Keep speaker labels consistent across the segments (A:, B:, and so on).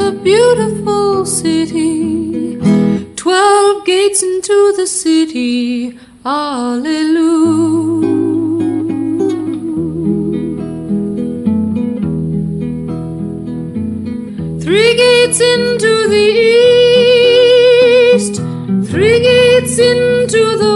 A: a beautiful city. 12 gates into the city. Hallelujah. 3 gates into the east, 3 gates into the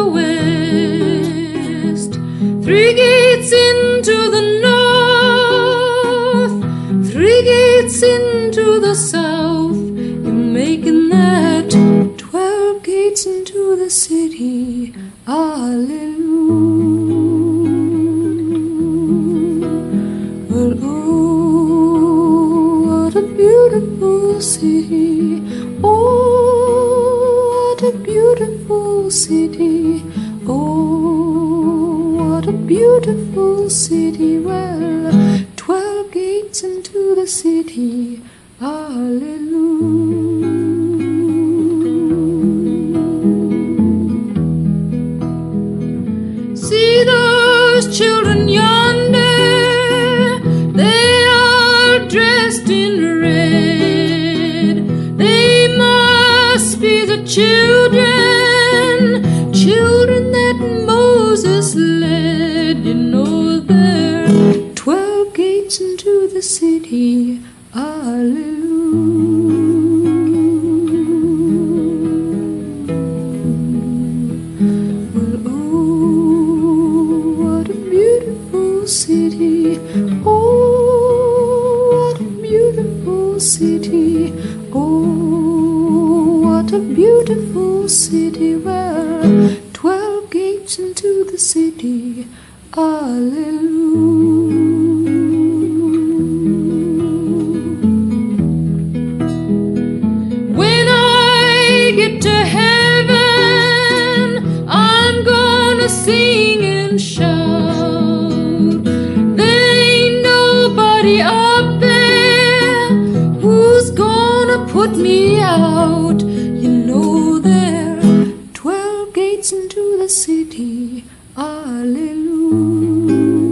A: west, 3 gates into the north, 3 gates into the south. You're making that 12 gates into the city. Hallelujah. Well, oh, what a beautiful city. Oh, what a beautiful city. Oh, what a beautiful city. Well, 12 gates into the city. Hallelujah. See those children yonder, they are dressed in red. They must be the children that Moses led. You know there are 12 gates into the city. Hallelujah. Well, oh, what a beautiful city. Oh, what a beautiful city. Oh, what a beautiful city. Well, 12 gates into the city. Hallelujah. When I get to heaven, I'm gonna sing and shout. There ain't nobody up there who's gonna put me out. You know there are 12 gates into the city. Hallelujah.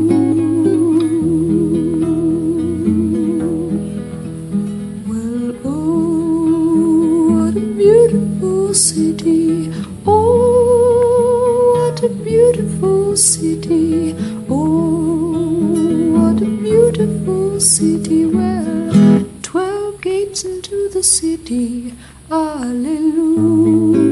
A: Well, oh, what a beautiful city. Oh, what a beautiful city. Oh, what a beautiful city. Well, 12 gates into the city. Hallelujah.